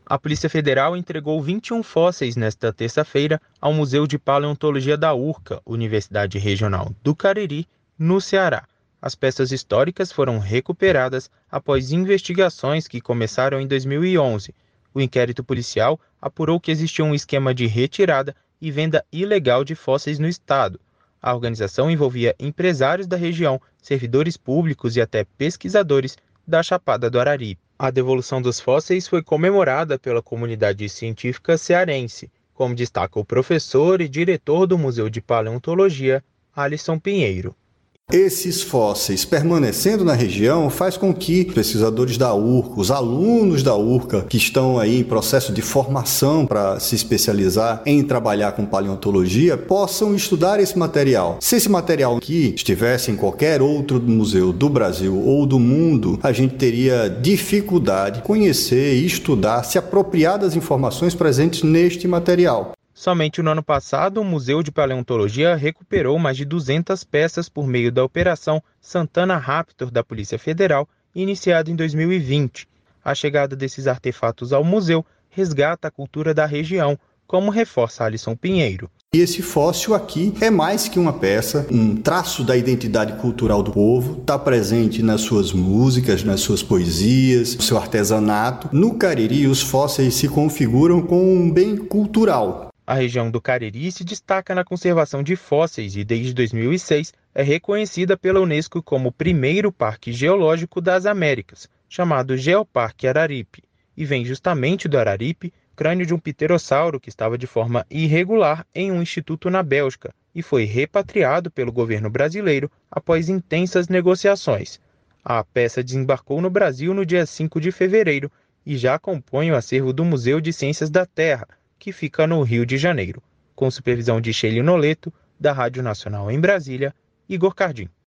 A Polícia Federal entregou 21 fósseis nesta terça-feira ao Museu de Paleontologia da URCA, Universidade Regional do Cariri, no Ceará. As peças históricas foram recuperadas após investigações que começaram em 2011. O inquérito policial apurou que existia um esquema de retirada e venda ilegal de fósseis no estado. A organização envolvia empresários da região, servidores públicos e até pesquisadores da Chapada do Araripe. A devolução dos fósseis foi comemorada pela comunidade científica cearense, como destaca o professor e diretor do Museu de Paleontologia, Alisson Pinheiro. Esses fósseis permanecendo na região faz com que pesquisadores da URCA, os alunos da URCA que estão aí em processo de formação para se especializar em trabalhar com paleontologia, possam estudar esse material. Se esse material aqui estivesse em qualquer outro museu do Brasil ou do mundo, a gente teria dificuldade em conhecer e estudar, se apropriar das informações presentes neste material. Somente no ano passado, o Museu de Paleontologia recuperou mais de 200 peças por meio da Operação Santana Raptor da Polícia Federal, iniciada em 2020. A chegada desses artefatos ao museu resgata a cultura da região, como reforça Alisson Pinheiro. E esse fóssil aqui é mais que uma peça, um traço da identidade cultural do povo, está presente nas suas músicas, nas suas poesias, no seu artesanato. No Cariri, os fósseis se configuram como um bem cultural. A região do Cariri se destaca na conservação de fósseis e, desde 2006, é reconhecida pela Unesco como o primeiro parque geológico das Américas, chamado Geoparque Araripe, e vem justamente do Araripe, crânio de um pterossauro que estava de forma irregular em um instituto na Bélgica e foi repatriado pelo governo brasileiro após intensas negociações. A peça desembarcou no Brasil no dia 5 de fevereiro e já compõe o acervo do Museu de Ciências da Terra, que fica no Rio de Janeiro, com supervisão de Sheili Noleto, da Rádio Nacional em Brasília, Igor Cardim.